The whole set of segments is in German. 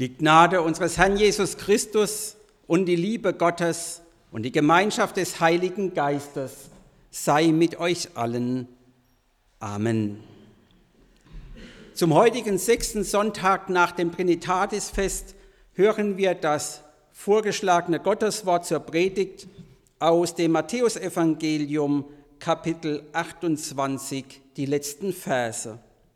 Die Gnade unseres Herrn Jesus Christus und die Liebe Gottes und die Gemeinschaft des Heiligen Geistes sei mit euch allen. Amen. Zum heutigen 6. Sonntag nach dem Trinitatisfest hören wir das vorgeschlagene Gotteswort zur Predigt aus dem Matthäusevangelium, Kapitel 28, die letzten Verse.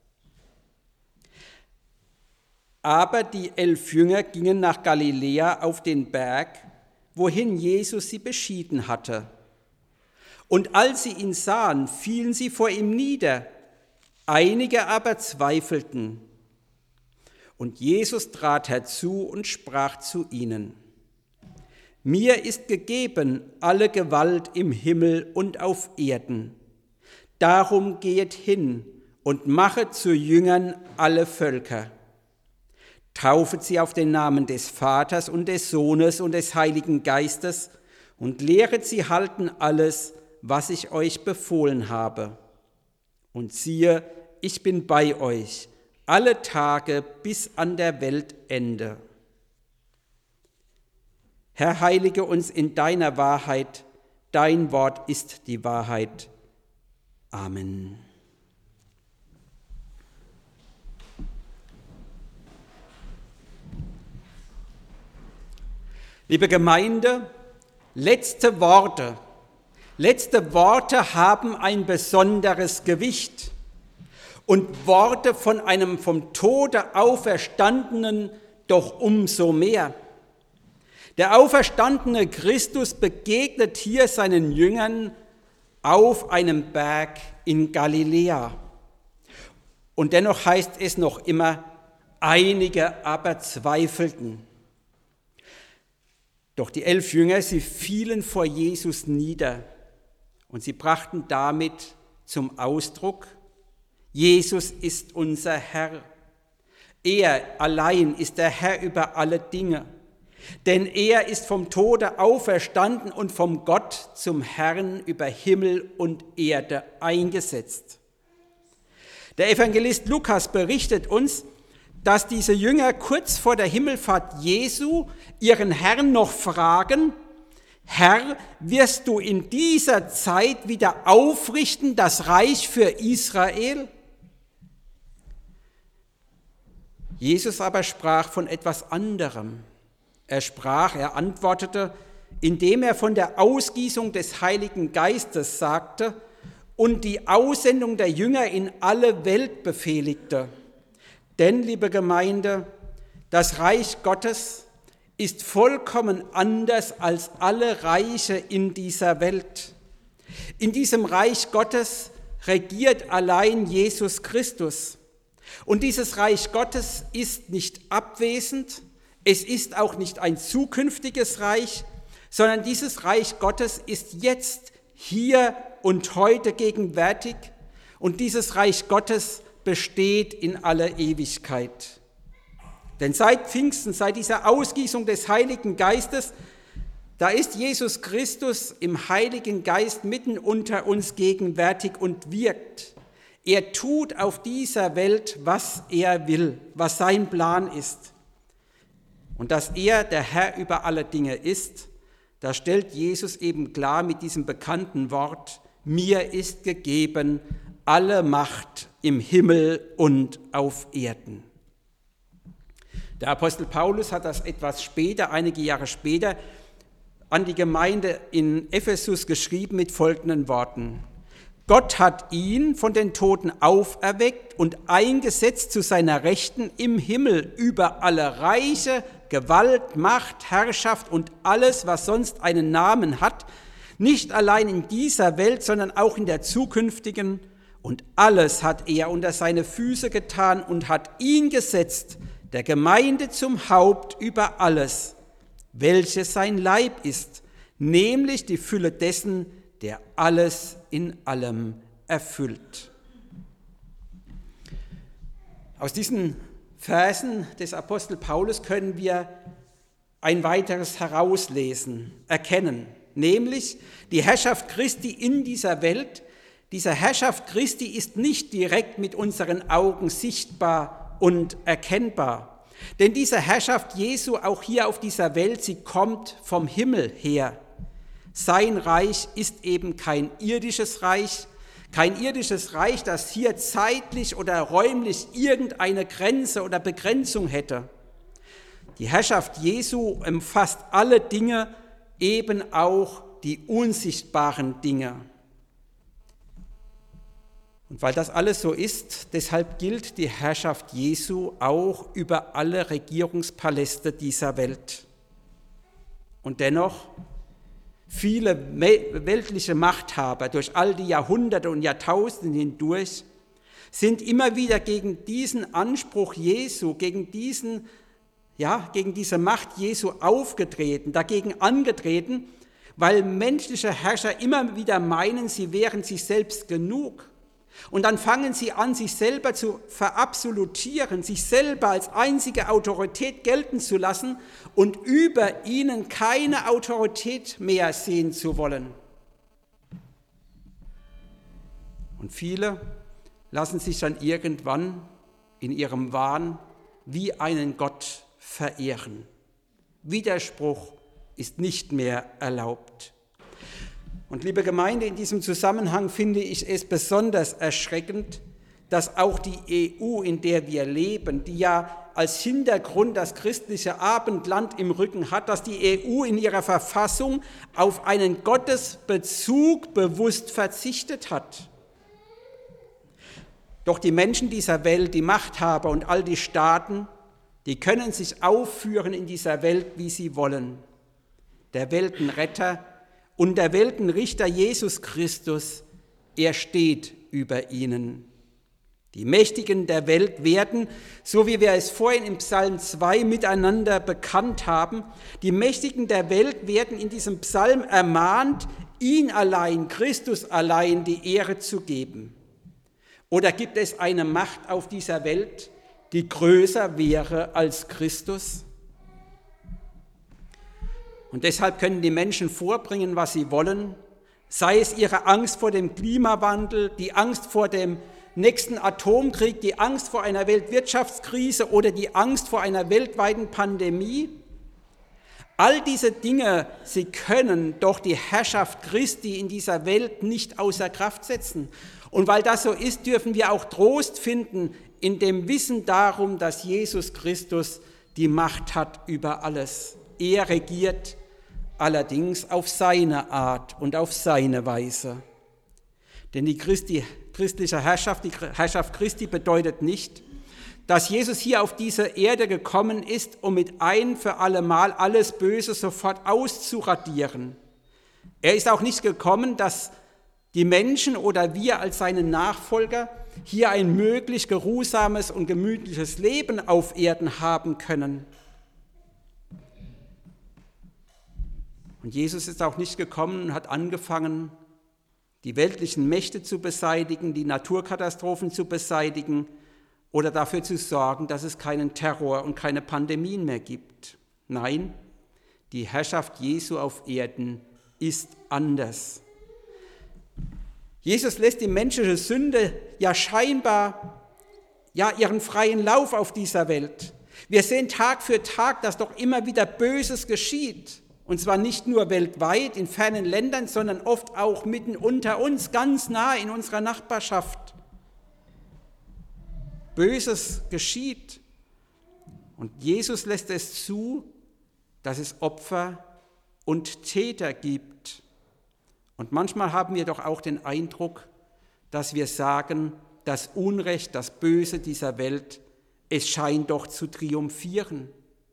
Aber die 11 Jünger gingen nach Galiläa auf den Berg, wohin Jesus sie beschieden hatte. Und als sie ihn sahen, fielen sie vor ihm nieder, einige aber zweifelten. Und Jesus trat herzu und sprach zu ihnen: Mir ist gegeben alle Gewalt im Himmel und auf Erden. Darum gehet hin und machet zu Jüngern alle Völker. Taufet sie auf den Namen des Vaters und des Sohnes und des Heiligen Geistes und lehret sie halten alles, was ich euch befohlen habe. Und siehe, ich bin bei euch alle Tage bis an der Weltende. Herr, heilige uns in deiner Wahrheit, dein Wort ist die Wahrheit. Amen. Liebe Gemeinde, letzte Worte haben ein besonderes Gewicht und Worte von einem vom Tode Auferstandenen doch umso mehr. Der auferstandene Christus begegnet hier seinen Jüngern auf einem Berg in Galiläa. Und dennoch heißt es noch immer, einige aber zweifelten. Doch die 11 Jünger, sie fielen vor Jesus nieder und sie brachten damit zum Ausdruck: Jesus ist unser Herr. Er allein ist der Herr über alle Dinge, denn er ist vom Tode auferstanden und vom Gott zum Herrn über Himmel und Erde eingesetzt. Der Evangelist Lukas berichtet uns, dass diese Jünger kurz vor der Himmelfahrt Jesu ihren Herrn noch fragen: Herr, wirst du in dieser Zeit wieder aufrichten das Reich für Israel? Jesus aber sprach von etwas anderem. Er antwortete, indem er von der Ausgießung des Heiligen Geistes sagte und die Aussendung der Jünger in alle Welt befehligte. Denn, liebe Gemeinde, das Reich Gottes ist vollkommen anders als alle Reiche in dieser Welt. In diesem Reich Gottes regiert allein Jesus Christus. Und dieses Reich Gottes ist nicht abwesend, es ist auch nicht ein zukünftiges Reich, sondern dieses Reich Gottes ist jetzt, hier und heute gegenwärtig. Und dieses Reich Gottes besteht in aller Ewigkeit. Denn seit Pfingsten, seit dieser Ausgießung des Heiligen Geistes, da ist Jesus Christus im Heiligen Geist mitten unter uns gegenwärtig und wirkt. Er tut auf dieser Welt, was er will, was sein Plan ist. Und dass er der Herr über alle Dinge ist, da stellt Jesus eben klar mit diesem bekannten Wort: Mir ist gegeben alle Macht im Himmel und auf Erden. Der Apostel Paulus hat das etwas später, einige Jahre später, an die Gemeinde in Ephesus geschrieben mit folgenden Worten: Gott hat ihn von den Toten auferweckt und eingesetzt zu seiner Rechten im Himmel über alle Reiche, Gewalt, Macht, Herrschaft und alles, was sonst einen Namen hat, nicht allein in dieser Welt, sondern auch in der zukünftigen. Und alles hat er unter seine Füße getan und hat ihn gesetzt, der Gemeinde zum Haupt über alles, welches sein Leib ist, nämlich die Fülle dessen, der alles in allem erfüllt. Aus diesen Versen des Apostel Paulus können wir ein weiteres herauslesen, erkennen, nämlich die Herrschaft Christi in dieser Welt. Diese Herrschaft Christi ist nicht direkt mit unseren Augen sichtbar und erkennbar, Denn diese Herrschaft Jesu auch hier auf dieser Welt, sie kommt vom Himmel her. Sein Reich ist eben kein irdisches Reich, das hier zeitlich oder räumlich irgendeine Grenze oder Begrenzung hätte. Die Herrschaft Jesu umfasst alle Dinge, eben auch die unsichtbaren Dinge. Und weil das alles so ist, deshalb gilt die Herrschaft Jesu auch über alle Regierungspaläste dieser Welt. Und dennoch, viele weltliche Machthaber durch all die Jahrhunderte und Jahrtausende hindurch sind immer wieder gegen diesen Anspruch Jesu, gegen diese Macht Jesu aufgetreten, dagegen angetreten, weil menschliche Herrscher immer wieder meinen, sie wären sich selbst genug. Und dann fangen sie an, sich selber zu verabsolutieren, sich selber als einzige Autorität gelten zu lassen und über ihnen keine Autorität mehr sehen zu wollen. Und viele lassen sich dann irgendwann in ihrem Wahn wie einen Gott verehren. Widerspruch ist nicht mehr erlaubt. Und liebe Gemeinde, in diesem Zusammenhang finde ich es besonders erschreckend, dass auch die EU, in der wir leben, die ja als Hintergrund das christliche Abendland im Rücken hat, dass die EU in ihrer Verfassung auf einen Gottesbezug bewusst verzichtet hat. Doch die Menschen dieser Welt, die Machthaber und all die Staaten, die können sich aufführen in dieser Welt, wie sie wollen. Der Weltenretter und der Weltenrichter Jesus Christus, er steht über ihnen. Die Mächtigen der Welt werden, so wie wir es vorhin im Psalm 2 miteinander bekannt haben, die Mächtigen der Welt werden in diesem Psalm ermahnt, ihn allein, Christus allein, die Ehre zu geben. Oder gibt es eine Macht auf dieser Welt, die größer wäre als Christus? Und deshalb können die Menschen vorbringen, was sie wollen, sei es ihre Angst vor dem Klimawandel, die Angst vor dem nächsten Atomkrieg, die Angst vor einer Weltwirtschaftskrise oder die Angst vor einer weltweiten Pandemie. All diese Dinge, sie können doch die Herrschaft Christi in dieser Welt nicht außer Kraft setzen. Und weil das so ist, dürfen wir auch Trost finden in dem Wissen darum, dass Jesus Christus die Macht hat über alles. Er regiert allerdings auf seine Art und auf seine Weise. Denn die christliche Herrschaft, die Herrschaft Christi bedeutet nicht, dass Jesus hier auf diese Erde gekommen ist, um mit ein für allemal alles Böse sofort auszuradieren. Er ist auch nicht gekommen, dass die Menschen oder wir als seine Nachfolger hier ein möglichst geruhsames und gemütliches Leben auf Erden haben können. Und Jesus ist auch nicht gekommen und hat angefangen, die weltlichen Mächte zu beseitigen, die Naturkatastrophen zu beseitigen oder dafür zu sorgen, dass es keinen Terror und keine Pandemien mehr gibt. Nein, die Herrschaft Jesu auf Erden ist anders. Jesus lässt die menschliche Sünde scheinbar ihren freien Lauf auf dieser Welt. Wir sehen Tag für Tag, dass doch immer wieder Böses geschieht. Und zwar nicht nur weltweit in fernen Ländern, sondern oft auch mitten unter uns, ganz nah in unserer Nachbarschaft. Böses geschieht. Und Jesus lässt es zu, dass es Opfer und Täter gibt. Und manchmal haben wir doch auch den Eindruck, dass wir sagen, das Unrecht, das Böse dieser Welt, es scheint doch zu triumphieren.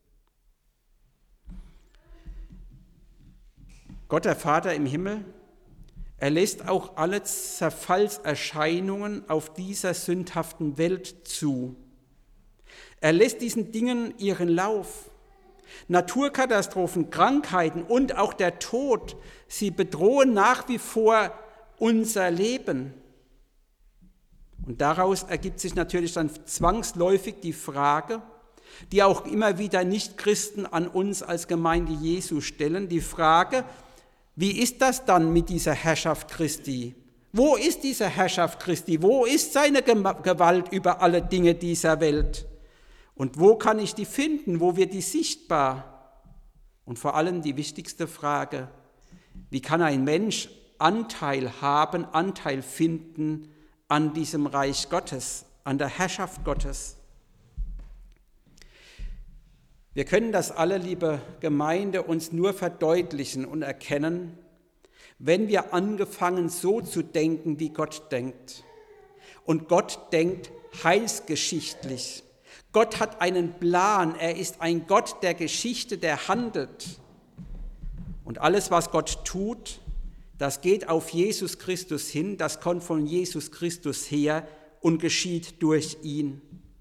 Gott, der Vater im Himmel, er lässt auch alle Zerfallserscheinungen auf dieser sündhaften Welt zu. Er lässt diesen Dingen ihren Lauf. Naturkatastrophen, Krankheiten und auch der Tod, sie bedrohen nach wie vor unser Leben. Und daraus ergibt sich natürlich dann zwangsläufig die Frage, die auch immer wieder Nichtchristen an uns als Gemeinde Jesu stellen, die Frage, wie ist das dann mit dieser Herrschaft Christi? Wo ist diese Herrschaft Christi? Wo ist seine Gewalt über alle Dinge dieser Welt? Und wo kann ich die finden? Wo wird die sichtbar? Und vor allem die wichtigste Frage, wie kann ein Mensch Anteil haben, Anteil finden an diesem Reich Gottes, an der Herrschaft Gottes? Wir können das alle, liebe Gemeinde, uns nur verdeutlichen und erkennen, wenn wir angefangen so zu denken, wie Gott denkt. Und Gott denkt heilsgeschichtlich. Gott hat einen Plan, er ist ein Gott der Geschichte, der handelt. Und alles, was Gott tut, das geht auf Jesus Christus hin, das kommt von Jesus Christus her und geschieht durch ihn.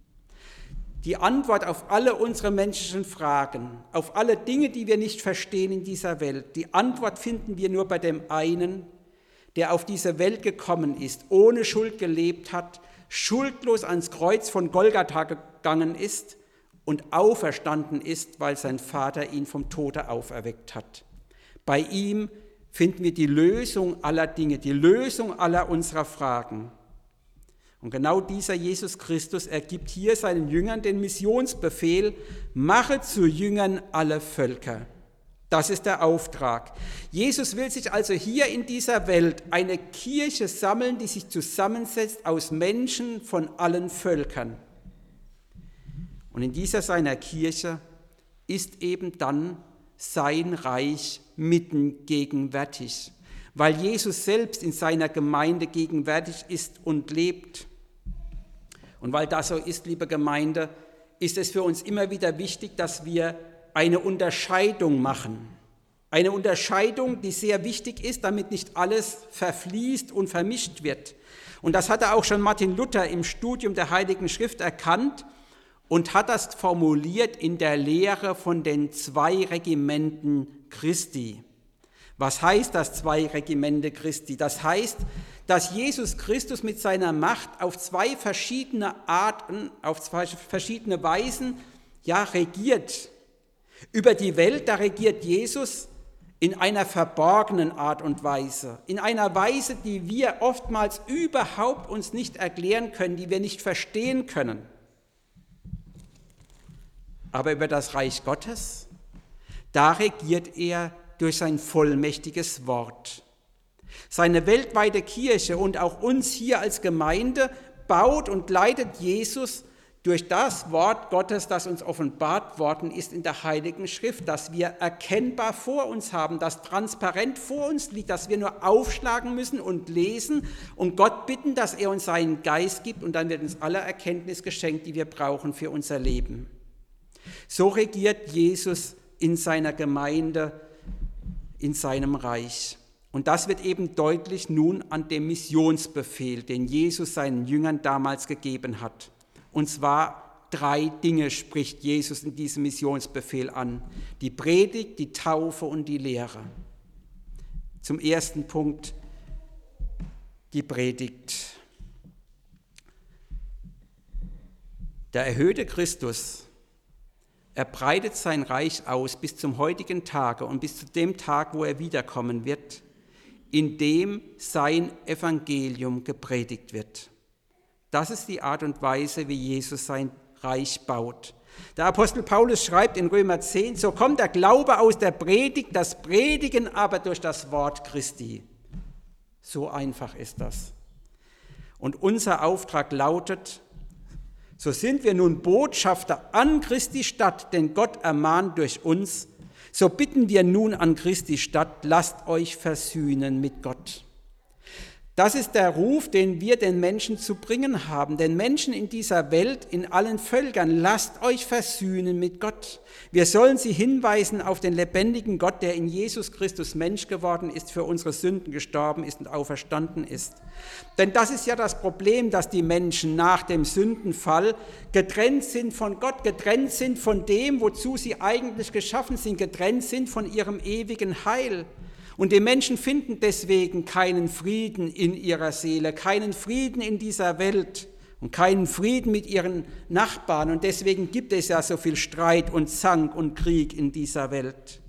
Die Antwort auf alle unsere menschlichen Fragen, auf alle Dinge, die wir nicht verstehen in dieser Welt, die Antwort finden wir nur bei dem einen, der auf diese Welt gekommen ist, ohne Schuld gelebt hat, schuldlos ans Kreuz von Golgatha gegangen ist und auferstanden ist, weil sein Vater ihn vom Tode auferweckt hat. Bei ihm finden wir die Lösung aller Dinge, die Lösung aller unserer Fragen. Und genau dieser Jesus Christus ergibt hier seinen Jüngern den Missionsbefehl, mache zu Jüngern alle Völker. Das ist der Auftrag. Jesus will sich also hier in dieser Welt eine Kirche sammeln, die sich zusammensetzt aus Menschen von allen Völkern. Und in dieser seiner Kirche ist eben dann sein Reich mitten gegenwärtig, weil Jesus selbst in seiner Gemeinde gegenwärtig ist und lebt. Und weil das so ist, liebe Gemeinde, ist es für uns immer wieder wichtig, dass wir eine Unterscheidung machen. Eine Unterscheidung, die sehr wichtig ist, damit nicht alles verfließt und vermischt wird. Und das hatte auch schon Martin Luther im Studium der Heiligen Schrift erkannt und hat das formuliert in der Lehre von den 2 Regimenten Christi. Was heißt das 2 Regimente Christi? Das heißt, dass Jesus Christus mit seiner Macht auf 2 verschiedene Arten, auf 2 verschiedene Weisen regiert. Über die Welt, da regiert Jesus in einer verborgenen Art und Weise, in einer Weise, die wir oftmals überhaupt uns nicht erklären können, die wir nicht verstehen können. Aber über das Reich Gottes, da regiert er durch sein vollmächtiges Wort. Seine weltweite Kirche und auch uns hier als Gemeinde baut und leitet Jesus durch das Wort Gottes, das uns offenbart worden ist in der Heiligen Schrift, das wir erkennbar vor uns haben, das transparent vor uns liegt, das wir nur aufschlagen müssen und lesen und Gott bitten, dass er uns seinen Geist gibt und dann wird uns alle Erkenntnis geschenkt, die wir brauchen für unser Leben. So regiert Jesus in seiner Gemeinde, in seinem Reich. Und das wird eben deutlich nun an dem Missionsbefehl, den Jesus seinen Jüngern damals gegeben hat. Und zwar 3 Dinge spricht Jesus in diesem Missionsbefehl an: die Predigt, die Taufe und die Lehre. Zum ersten Punkt, die Predigt. Der erhöhte Christus, er breitet sein Reich aus bis zum heutigen Tage und bis zu dem Tag, wo er wiederkommen wird, in dem sein Evangelium gepredigt wird. Das ist die Art und Weise, wie Jesus sein Reich baut. Der Apostel Paulus schreibt in Römer 10, so kommt der Glaube aus der Predigt, das Predigen aber durch das Wort Christi. So einfach ist das. Und unser Auftrag lautet, so sind wir nun Botschafter an Christi Stadt, denn Gott ermahnt durch uns, so bitten wir nun an Christi Stadt, lasst euch versöhnen mit Gott. Das ist der Ruf, den wir den Menschen zu bringen haben, den Menschen in dieser Welt, in allen Völkern, lasst euch versöhnen mit Gott. Wir sollen sie hinweisen auf den lebendigen Gott, der in Jesus Christus Mensch geworden ist, für unsere Sünden gestorben ist und auferstanden ist. Denn das ist ja das Problem, dass die Menschen nach dem Sündenfall getrennt sind von Gott, getrennt sind von dem, wozu sie eigentlich geschaffen sind, getrennt sind von ihrem ewigen Heil. Und die Menschen finden deswegen keinen Frieden in ihrer Seele, keinen Frieden in dieser Welt und keinen Frieden mit ihren Nachbarn. Und deswegen gibt es ja so viel Streit und Zank und Krieg in dieser Welt.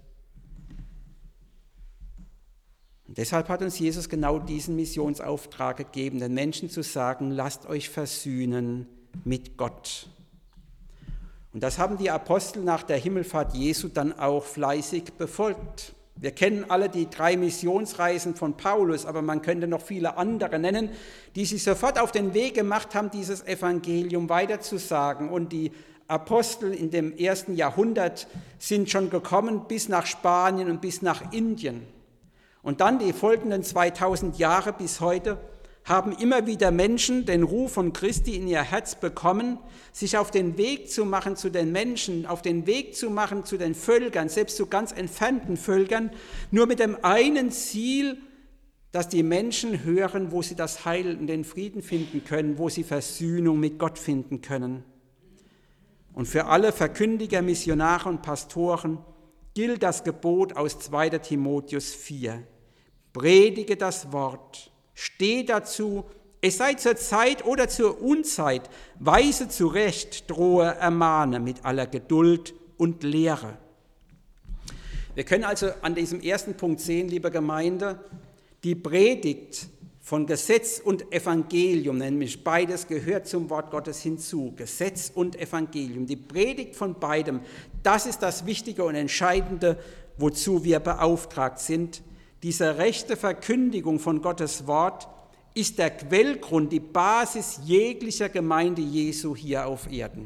Und deshalb hat uns Jesus genau diesen Missionsauftrag gegeben, den Menschen zu sagen, lasst euch versöhnen mit Gott. Und das haben die Apostel nach der Himmelfahrt Jesu dann auch fleißig befolgt. Wir kennen alle die 3 Missionsreisen von Paulus, aber man könnte noch viele andere nennen, die sich sofort auf den Weg gemacht haben, dieses Evangelium weiterzusagen. Und die Apostel in dem 1. Jahrhundert sind schon gekommen bis nach Spanien und bis nach Indien. Und dann die folgenden 2000 Jahre bis heute haben immer wieder Menschen den Ruf von Christi in ihr Herz bekommen, sich auf den Weg zu machen zu den Menschen, auf den Weg zu machen zu den Völkern, selbst zu ganz entfernten Völkern, nur mit dem einen Ziel, dass die Menschen hören, wo sie das Heil und den Frieden finden können, wo sie Versöhnung mit Gott finden können. Und für alle Verkündiger, Missionare und Pastoren gilt das Gebot aus 2. Timotheus 4. Predige das Wort, steh dazu, es sei zur Zeit oder zur Unzeit, weise zurecht, drohe, ermahne mit aller Geduld und Lehre. Wir können also an diesem ersten Punkt sehen, liebe Gemeinde, die Predigt von Gesetz und Evangelium, nämlich beides gehört zum Wort Gottes hinzu, Gesetz und Evangelium. Die Predigt von beidem, das ist das Wichtige und Entscheidende, wozu wir beauftragt sind. Diese rechte Verkündigung von Gottes Wort ist der Quellgrund, die Basis jeglicher Gemeinde Jesu hier auf Erden.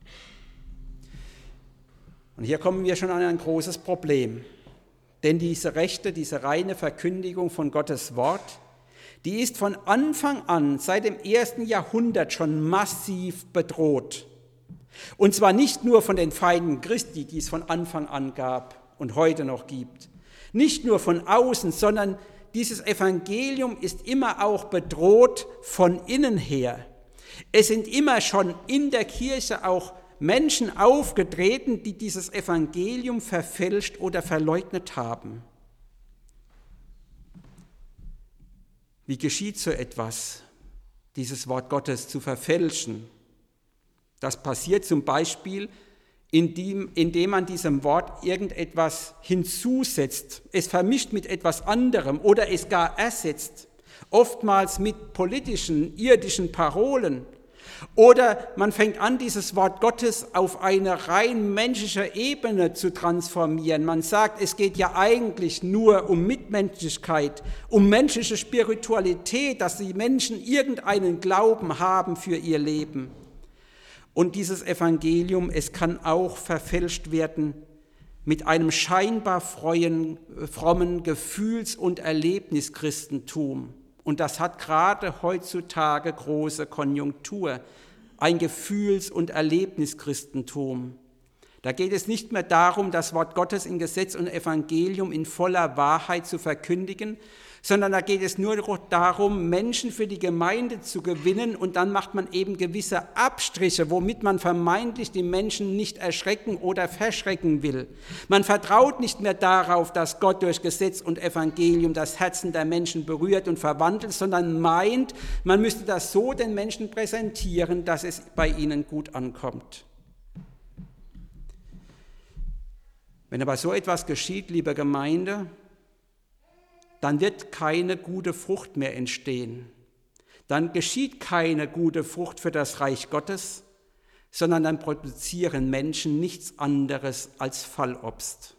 Und hier kommen wir schon an ein großes Problem. Denn diese reine Verkündigung von Gottes Wort, die ist von Anfang an, seit dem 1. Jahrhundert schon massiv bedroht. Und zwar nicht nur von den Feinden Christi, die es von Anfang an gab und heute noch gibt. Nicht nur von außen, sondern dieses Evangelium ist immer auch bedroht von innen her. Es sind immer schon in der Kirche auch Menschen aufgetreten, die dieses Evangelium verfälscht oder verleugnet haben. Wie geschieht so etwas, dieses Wort Gottes zu verfälschen? Das passiert zum Beispiel, indem man diesem Wort irgendetwas hinzusetzt, es vermischt mit etwas anderem oder es gar ersetzt, oftmals mit politischen, irdischen Parolen. Oder man fängt an, dieses Wort Gottes auf eine rein menschliche Ebene zu transformieren. Man sagt, es geht ja eigentlich nur um Mitmenschlichkeit, um menschliche Spiritualität, dass die Menschen irgendeinen Glauben haben für ihr Leben. Und dieses Evangelium, es kann auch verfälscht werden mit einem scheinbar frommen Gefühls- und Erlebnischristentum. Und das hat gerade heutzutage große Konjunktur, ein Gefühls- und Erlebnischristentum. Da geht es nicht mehr darum, das Wort Gottes in Gesetz und Evangelium in voller Wahrheit zu verkündigen, sondern da geht es nur darum, Menschen für die Gemeinde zu gewinnen und dann macht man eben gewisse Abstriche, womit man vermeintlich die Menschen nicht erschrecken oder verschrecken will. Man vertraut nicht mehr darauf, dass Gott durch Gesetz und Evangelium das Herzen der Menschen berührt und verwandelt, sondern meint, man müsste das so den Menschen präsentieren, dass es bei ihnen gut ankommt. Wenn aber so etwas geschieht, liebe Gemeinde, dann wird keine gute Frucht mehr entstehen. Dann geschieht keine gute Frucht für das Reich Gottes, sondern dann produzieren Menschen nichts anderes als Fallobst.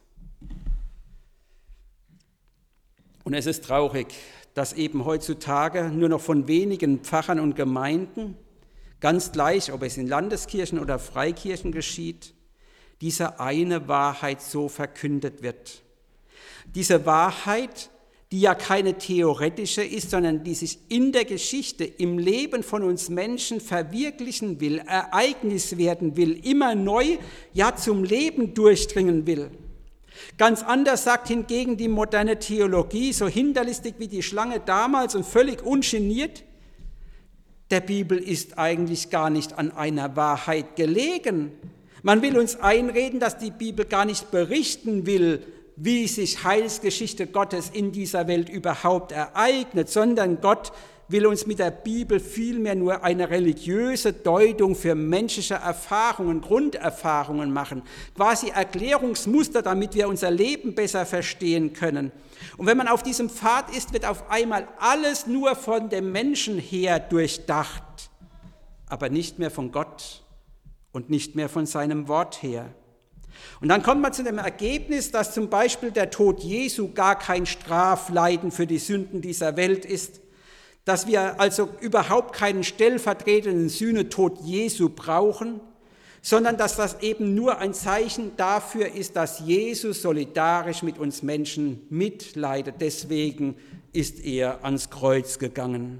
Und es ist traurig, dass eben heutzutage nur noch von wenigen Pfarrern und Gemeinden, ganz gleich, ob es in Landeskirchen oder Freikirchen geschieht, diese eine Wahrheit so verkündet wird. Diese Wahrheit, die ja keine theoretische ist, sondern die sich in der Geschichte, im Leben von uns Menschen verwirklichen will, Ereignis werden will, immer neu, ja zum Leben durchdringen will. Ganz anders sagt hingegen die moderne Theologie, so hinterlistig wie die Schlange damals und völlig ungeniert, der Bibel ist eigentlich gar nicht an einer Wahrheit gelegen. Man will uns einreden, dass die Bibel gar nicht berichten will, wie sich Heilsgeschichte Gottes in dieser Welt überhaupt ereignet, sondern Gott will uns mit der Bibel vielmehr nur eine religiöse Deutung für menschliche Erfahrungen, Grunderfahrungen machen, quasi Erklärungsmuster, damit wir unser Leben besser verstehen können. Und wenn man auf diesem Pfad ist, wird auf einmal alles nur von dem Menschen her durchdacht, aber nicht mehr von Gott und nicht mehr von seinem Wort her. Und dann kommt man zu dem Ergebnis, dass zum Beispiel der Tod Jesu gar kein Strafleiden für die Sünden dieser Welt ist, dass wir also überhaupt keinen stellvertretenden Sühnetod Jesu brauchen, sondern dass das eben nur ein Zeichen dafür ist, dass Jesus solidarisch mit uns Menschen mitleidet. Deswegen ist er ans Kreuz gegangen.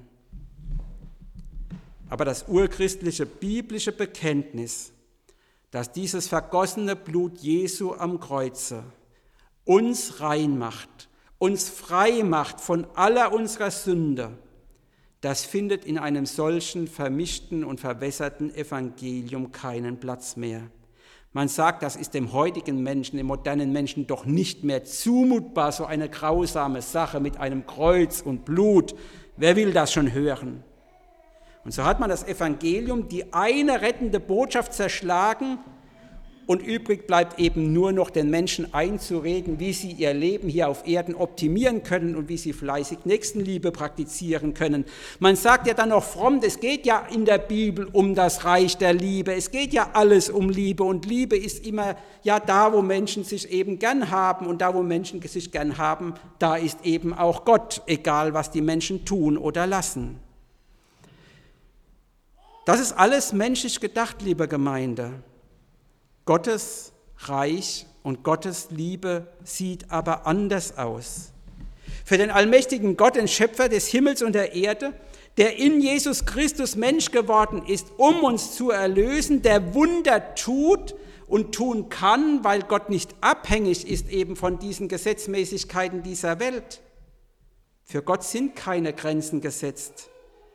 Aber das urchristliche biblische Bekenntnis, dass dieses vergossene Blut Jesu am Kreuze uns rein macht, uns frei macht von aller unserer Sünde, das findet in einem solchen vermischten und verwässerten Evangelium keinen Platz mehr. Man sagt, das ist dem heutigen Menschen, dem modernen Menschen doch nicht mehr zumutbar, so eine grausame Sache mit einem Kreuz und Blut. Wer will das schon hören? Und so hat man das Evangelium, die eine rettende Botschaft, zerschlagen und übrig bleibt eben nur noch den Menschen einzureden, wie sie ihr Leben hier auf Erden optimieren können und wie sie fleißig Nächstenliebe praktizieren können. Man sagt ja dann noch fromm, es geht ja in der Bibel um das Reich der Liebe, es geht ja alles um Liebe und Liebe ist immer ja da, wo Menschen sich eben gern haben und da, wo Menschen sich gern haben, da ist eben auch Gott, egal was die Menschen tun oder lassen. Das ist alles menschlich gedacht, liebe Gemeinde. Gottes Reich und Gottes Liebe sieht aber anders aus. Für den allmächtigen Gott, den Schöpfer des Himmels und der Erde, der in Jesus Christus Mensch geworden ist, um uns zu erlösen, der Wunder tut und tun kann, weil Gott nicht abhängig ist eben von diesen Gesetzmäßigkeiten dieser Welt. Für Gott sind keine Grenzen gesetzt.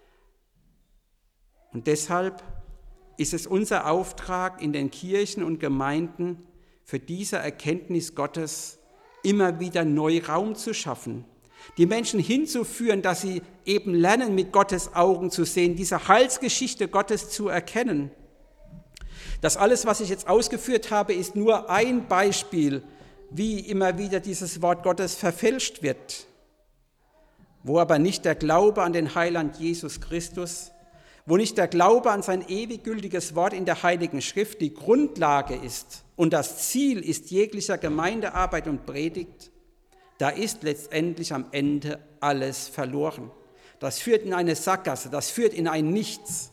Und deshalb ist es unser Auftrag in den Kirchen und Gemeinden, für diese Erkenntnis Gottes immer wieder neu Raum zu schaffen, die Menschen hinzuführen, dass sie eben lernen, mit Gottes Augen zu sehen, diese Heilsgeschichte Gottes zu erkennen. Das alles, was ich jetzt ausgeführt habe, ist nur ein Beispiel, wie immer wieder dieses Wort Gottes verfälscht wird, wo aber nicht der Glaube an den Heiland Jesus Christus, wo nicht der Glaube an sein ewig gültiges Wort in der Heiligen Schrift die Grundlage ist und das Ziel ist jeglicher Gemeindearbeit und Predigt, da ist letztendlich am Ende alles verloren. Das führt in eine Sackgasse, das führt in ein Nichts.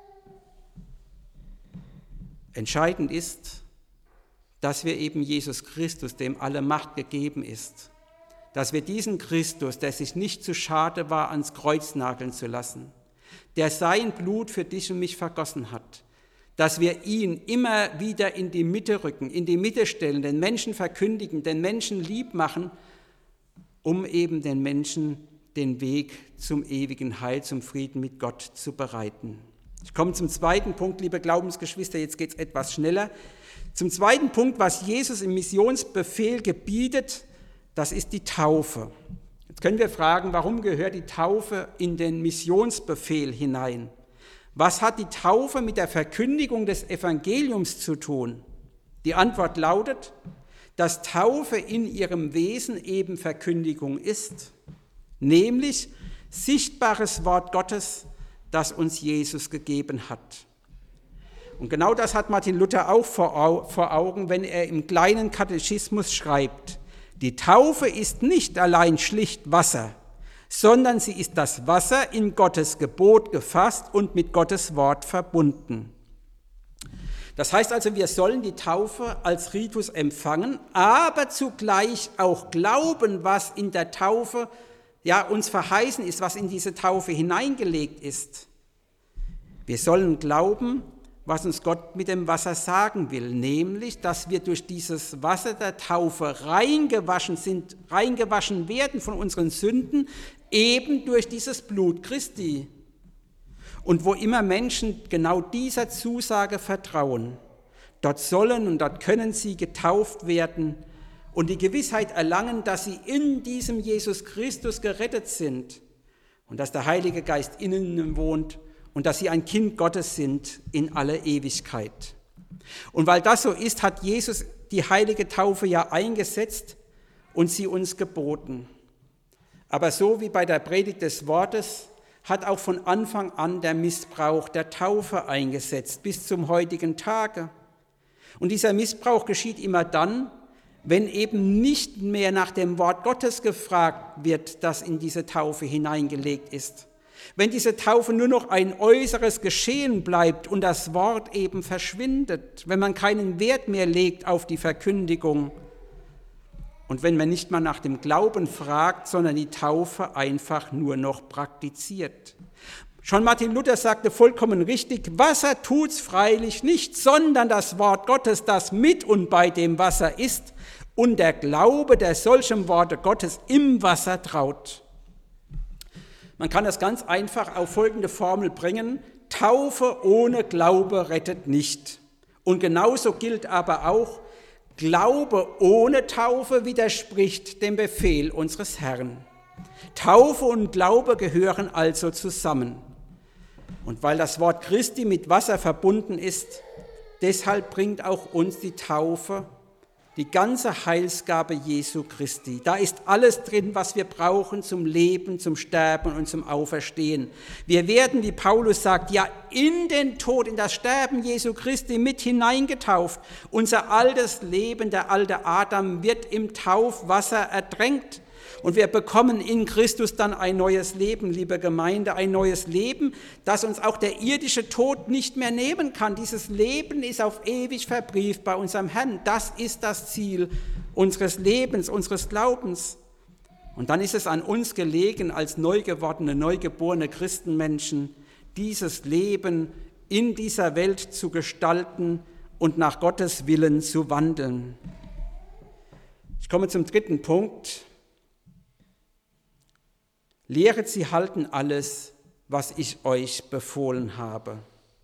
Entscheidend ist, dass wir eben Jesus Christus, dem alle Macht gegeben ist, dass wir diesen Christus, der sich nicht zu schade war, ans Kreuz nageln zu lassen, der sein Blut für dich und mich vergossen hat, dass wir ihn immer wieder in die Mitte rücken, in die Mitte stellen, den Menschen verkündigen, den Menschen lieb machen, um eben den Menschen den Weg zum ewigen Heil, zum Frieden mit Gott zu bereiten. Ich komme zum zweiten Punkt, liebe Glaubensgeschwister, jetzt geht es etwas schneller. Zum zweiten Punkt, was Jesus im Missionsbefehl gebietet, das ist die Taufe. Jetzt können wir fragen, warum gehört die Taufe in den Missionsbefehl hinein? Was hat die Taufe mit der Verkündigung des Evangeliums zu tun? Die Antwort lautet, dass Taufe in ihrem Wesen eben Verkündigung ist, nämlich sichtbares Wort Gottes, das uns Jesus gegeben hat. Und genau das hat Martin Luther auch vor Augen, wenn er im kleinen Katechismus schreibt: Die Taufe ist nicht allein schlicht Wasser, sondern sie ist das Wasser in Gottes Gebot gefasst und mit Gottes Wort verbunden. Das heißt also, wir sollen die Taufe als Ritus empfangen, aber zugleich auch glauben, was in der Taufe uns verheißen ist, was in diese Taufe hineingelegt ist. Wir sollen glauben, was uns Gott mit dem Wasser sagen will, nämlich, dass wir durch dieses Wasser der Taufe reingewaschen werden von unseren Sünden, eben durch dieses Blut Christi. Und wo immer Menschen genau dieser Zusage vertrauen, dort sollen und dort können sie getauft werden und die Gewissheit erlangen, dass sie in diesem Jesus Christus gerettet sind und dass der Heilige Geist in ihnen wohnt und dass sie ein Kind Gottes sind in alle Ewigkeit. Und weil das so ist, hat Jesus die heilige Taufe ja eingesetzt und sie uns geboten. Aber so wie bei der Predigt des Wortes hat auch von Anfang an der Missbrauch der Taufe eingesetzt, bis zum heutigen Tage. Und dieser Missbrauch geschieht immer dann, wenn eben nicht mehr nach dem Wort Gottes gefragt wird, das in diese Taufe hineingelegt ist. Wenn diese Taufe nur noch ein äußeres Geschehen bleibt und das Wort eben verschwindet, wenn man keinen Wert mehr legt auf die Verkündigung und wenn man nicht mal nach dem Glauben fragt, sondern die Taufe einfach nur noch praktiziert. Schon Martin Luther sagte vollkommen richtig, Wasser tut's freilich nicht, sondern das Wort Gottes, das mit und bei dem Wasser ist und der Glaube, der solchem Worte Gottes im Wasser traut. Man kann das ganz einfach auf folgende Formel bringen: Taufe ohne Glaube rettet nicht. Und genauso gilt aber auch, Glaube ohne Taufe widerspricht dem Befehl unseres Herrn. Taufe und Glaube gehören also zusammen. Und weil das Wort Christi mit Wasser verbunden ist, deshalb bringt auch uns die Taufe die ganze Heilsgabe Jesu Christi. Da ist alles drin, was wir brauchen zum Leben, zum Sterben und zum Auferstehen. Wir werden, wie Paulus sagt, ja in den Tod, in das Sterben Jesu Christi mit hineingetauft. Unser altes Leben, der alte Adam, wird im Taufwasser ertränkt. Und wir bekommen in Christus dann ein neues Leben, liebe Gemeinde, ein neues Leben, das uns auch der irdische Tod nicht mehr nehmen kann. Dieses Leben ist auf ewig verbrieft bei unserem Herrn. Das ist das Ziel unseres Lebens, unseres Glaubens. Und dann ist es an uns gelegen, als neu gewordene, neugeborene Christenmenschen, dieses Leben in dieser Welt zu gestalten und nach Gottes Willen zu wandeln. Ich komme zum dritten Punkt. Lehret sie halten alles, was ich euch befohlen habe.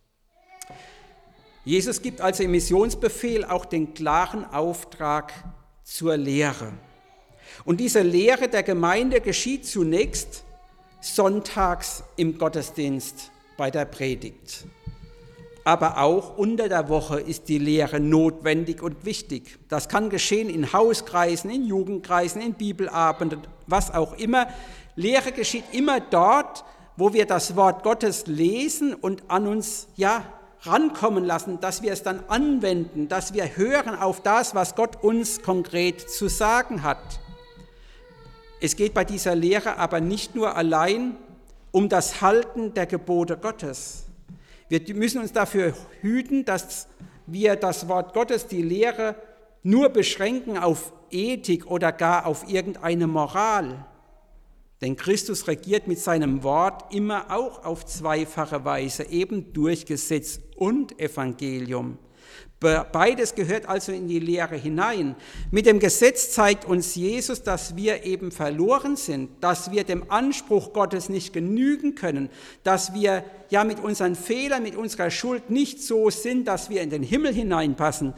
Jesus gibt also im Missionsbefehl auch den klaren Auftrag zur Lehre. Und diese Lehre der Gemeinde geschieht zunächst sonntags im Gottesdienst bei der Predigt. Aber auch unter der Woche ist die Lehre notwendig und wichtig. Das kann geschehen in Hauskreisen, in Jugendkreisen, in Bibelabenden, was auch immer. Lehre geschieht immer dort, wo wir das Wort Gottes lesen und an uns rankommen lassen, dass wir es dann anwenden, dass wir hören auf das, was Gott uns konkret zu sagen hat. Es geht bei dieser Lehre aber nicht nur allein um das Halten der Gebote Gottes. Wir müssen uns dafür hüten, dass wir das Wort Gottes, die Lehre, nur beschränken auf Ethik oder gar auf irgendeine Moral. Denn Christus regiert mit seinem Wort immer auch auf zweifache Weise, eben durch Gesetz und Evangelium. Beides gehört also in die Lehre hinein. Mit dem Gesetz zeigt uns Jesus, dass wir eben verloren sind, dass wir dem Anspruch Gottes nicht genügen können, dass wir mit unseren Fehlern, mit unserer Schuld nicht so sind, dass wir in den Himmel hineinpassen.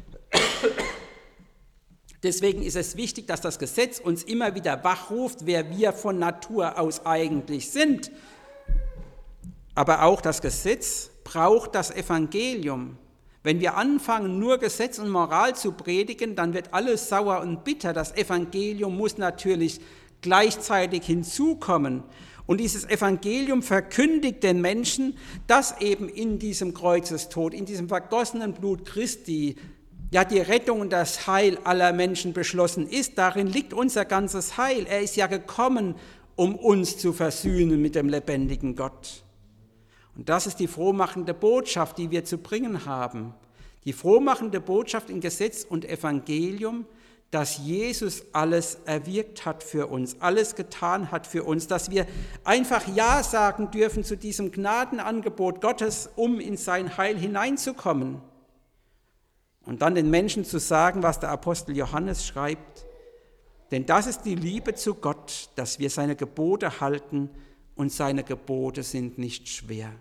Deswegen ist es wichtig, dass das Gesetz uns immer wieder wachruft, wer wir von Natur aus eigentlich sind. Aber auch das Gesetz braucht das Evangelium. Wenn wir anfangen, nur Gesetz und Moral zu predigen, dann wird alles sauer und bitter. Das Evangelium muss natürlich gleichzeitig hinzukommen. Und dieses Evangelium verkündigt den Menschen, dass eben in diesem Kreuzestod, in diesem vergossenen Blut Christi, die Rettung und das Heil aller Menschen beschlossen ist. Darin liegt unser ganzes Heil. Er ist ja gekommen, um uns zu versöhnen mit dem lebendigen Gott. Und das ist die frohmachende Botschaft, die wir zu bringen haben. Die frohmachende Botschaft in Gesetz und Evangelium, dass Jesus alles erwirkt hat für uns, alles getan hat für uns, dass wir einfach Ja sagen dürfen zu diesem Gnadenangebot Gottes, um in sein Heil hineinzukommen. Und dann den Menschen zu sagen, was der Apostel Johannes schreibt, denn das ist die Liebe zu Gott, dass wir seine Gebote halten und seine Gebote sind nicht schwer.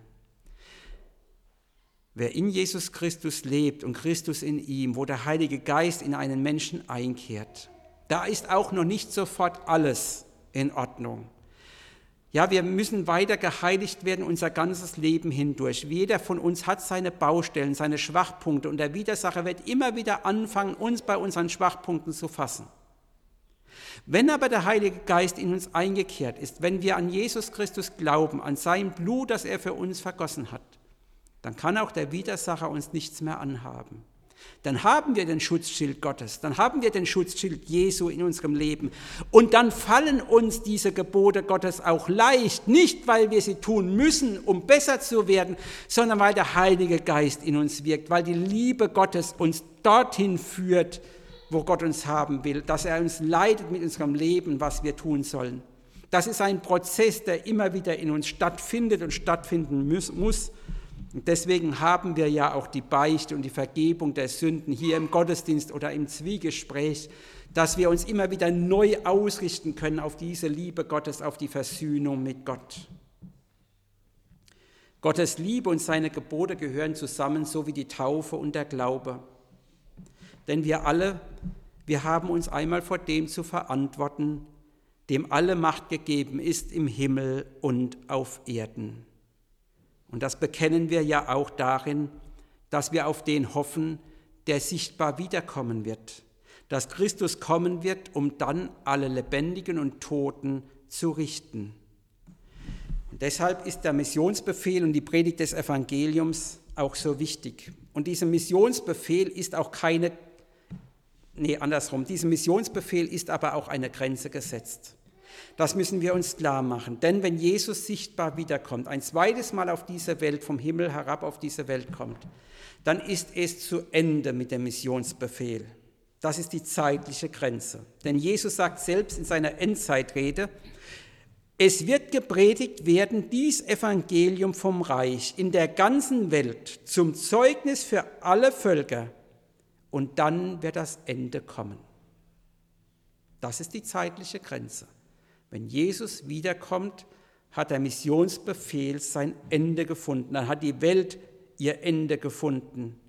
Wer in Jesus Christus lebt und Christus in ihm, wo der Heilige Geist in einen Menschen einkehrt, da ist auch noch nicht sofort alles in Ordnung. Wir müssen weiter geheiligt werden, unser ganzes Leben hindurch. Jeder von uns hat seine Baustellen, seine Schwachpunkte und der Widersacher wird immer wieder anfangen, uns bei unseren Schwachpunkten zu fassen. Wenn aber der Heilige Geist in uns eingekehrt ist, wenn wir an Jesus Christus glauben, an sein Blut, das er für uns vergossen hat, dann kann auch der Widersacher uns nichts mehr anhaben. Dann haben wir den Schutzschild Gottes, dann haben wir den Schutzschild Jesu in unserem Leben. Und dann fallen uns diese Gebote Gottes auch leicht, nicht weil wir sie tun müssen, um besser zu werden, sondern weil der Heilige Geist in uns wirkt, weil die Liebe Gottes uns dorthin führt, wo Gott uns haben will, dass er uns leitet mit unserem Leben, was wir tun sollen. Das ist ein Prozess, der immer wieder in uns stattfindet und stattfinden muss. Und deswegen haben wir ja auch die Beichte und die Vergebung der Sünden hier im Gottesdienst oder im Zwiegespräch, dass wir uns immer wieder neu ausrichten können auf diese Liebe Gottes, auf die Versöhnung mit Gott. Gottes Liebe und seine Gebote gehören zusammen, so wie die Taufe und der Glaube. Denn wir haben uns einmal vor dem zu verantworten, dem alle Macht gegeben ist im Himmel und auf Erden. Und das bekennen wir ja auch darin, dass wir auf den hoffen, der sichtbar wiederkommen wird, dass Christus kommen wird, um dann alle Lebendigen und Toten zu richten. Und deshalb ist der Missionsbefehl und die Predigt des Evangeliums auch so wichtig. Und diesem Missionsbefehl ist diesem Missionsbefehl ist aber auch eine Grenze gesetzt. Das müssen wir uns klar machen, denn wenn Jesus sichtbar wiederkommt, ein zweites Mal auf diese Welt, vom Himmel herab auf diese Welt kommt, dann ist es zu Ende mit dem Missionsbefehl. Das ist die zeitliche Grenze. Denn Jesus sagt selbst in seiner Endzeitrede, es wird gepredigt werden, dies Evangelium vom Reich in der ganzen Welt zum Zeugnis für alle Völker, und dann wird das Ende kommen. Das ist die zeitliche Grenze. Wenn Jesus wiederkommt, hat der Missionsbefehl sein Ende gefunden. Dann hat die Welt ihr Ende gefunden.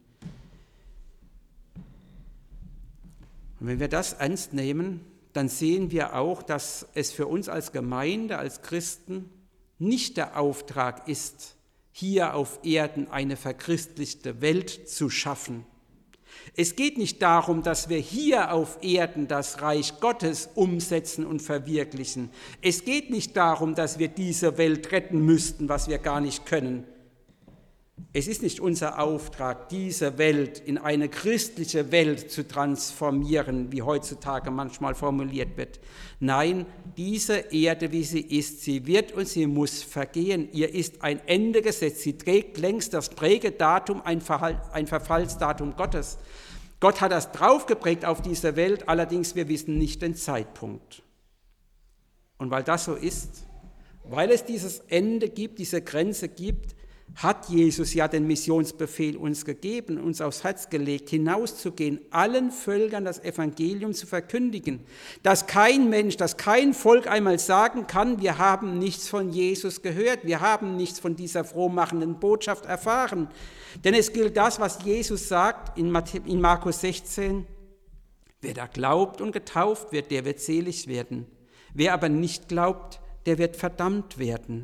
Und wenn wir das ernst nehmen, dann sehen wir auch, dass es für uns als Gemeinde, als Christen nicht der Auftrag ist, hier auf Erden eine verchristlichte Welt zu schaffen. Es geht nicht darum, dass wir hier auf Erden das Reich Gottes umsetzen und verwirklichen. Es geht nicht darum, dass wir diese Welt retten müssten, was wir gar nicht können. Es ist nicht unser Auftrag, diese Welt in eine christliche Welt zu transformieren, wie heutzutage manchmal formuliert wird. Nein, diese Erde, wie sie ist, sie wird und sie muss vergehen. Ihr ist ein Ende gesetzt. Sie trägt längst das Prägedatum, ein Verfallsdatum Gottes. Gott hat das draufgeprägt auf diese Welt, allerdings wir wissen nicht den Zeitpunkt. Und weil das so ist, weil es dieses Ende gibt, diese Grenze gibt, hat Jesus ja den Missionsbefehl uns gegeben, uns aufs Herz gelegt, hinauszugehen, allen Völkern das Evangelium zu verkündigen, dass kein Mensch, dass kein Volk einmal sagen kann, wir haben nichts von Jesus gehört, wir haben nichts von dieser frohmachenden Botschaft erfahren. Denn es gilt das, was Jesus sagt in Markus 16, wer da glaubt und getauft wird, der wird selig werden. Wer aber nicht glaubt, der wird verdammt werden.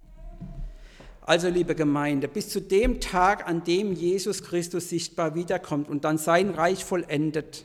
Also, liebe Gemeinde, bis zu dem Tag, an dem Jesus Christus sichtbar wiederkommt und dann sein Reich vollendet,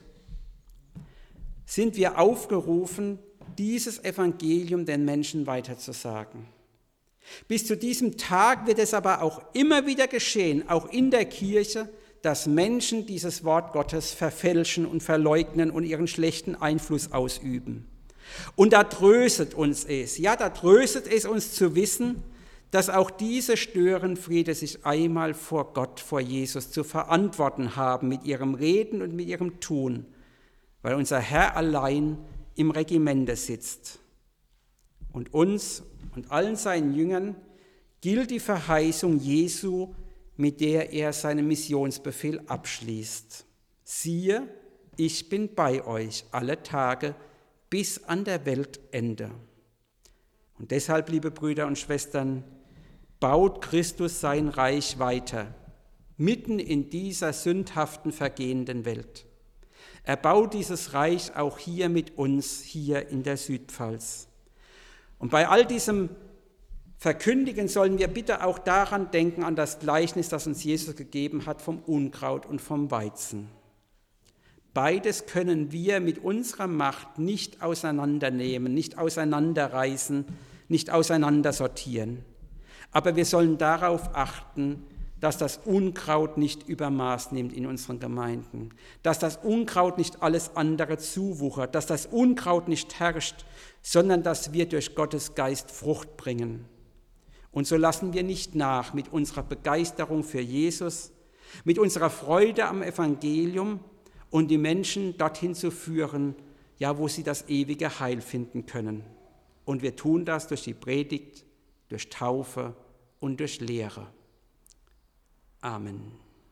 sind wir aufgerufen, dieses Evangelium den Menschen weiterzusagen. Bis zu diesem Tag wird es aber auch immer wieder geschehen, auch in der Kirche, dass Menschen dieses Wort Gottes verfälschen und verleugnen und ihren schlechten Einfluss ausüben. Und da tröstet uns es, uns zu wissen, dass auch diese Störenfriede sich einmal vor Gott, vor Jesus zu verantworten haben mit ihrem Reden und mit ihrem Tun, weil unser Herr allein im Regimente sitzt. Und uns und allen seinen Jüngern gilt die Verheißung Jesu, mit der er seinen Missionsbefehl abschließt. Siehe, ich bin bei euch alle Tage bis an der Weltende. Und deshalb, liebe Brüder und Schwestern, baut Christus sein Reich weiter, mitten in dieser sündhaften, vergehenden Welt. Er baut dieses Reich auch hier mit uns, hier in der Südpfalz. Und bei all diesem Verkündigen sollen wir bitte auch daran denken, an das Gleichnis, das uns Jesus gegeben hat vom Unkraut und vom Weizen. Beides können wir mit unserer Macht nicht auseinandernehmen, nicht auseinanderreißen, nicht auseinandersortieren. Aber wir sollen darauf achten, dass das Unkraut nicht Übermaß nimmt in unseren Gemeinden, dass das Unkraut nicht alles andere zuwuchert, dass das Unkraut nicht herrscht, sondern dass wir durch Gottes Geist Frucht bringen. Und so lassen wir nicht nach mit unserer Begeisterung für Jesus, mit unserer Freude am Evangelium und die Menschen dorthin zu führen, ja, wo sie das ewige Heil finden können. Und wir tun das durch die Predigt, durch Taufe und durch Lehre. Amen.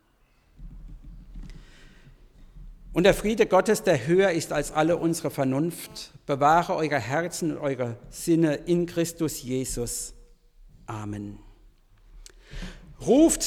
Und der Friede Gottes, der höher ist als alle unsere Vernunft, bewahre eure Herzen und eure Sinne in Christus Jesus. Amen. Ruft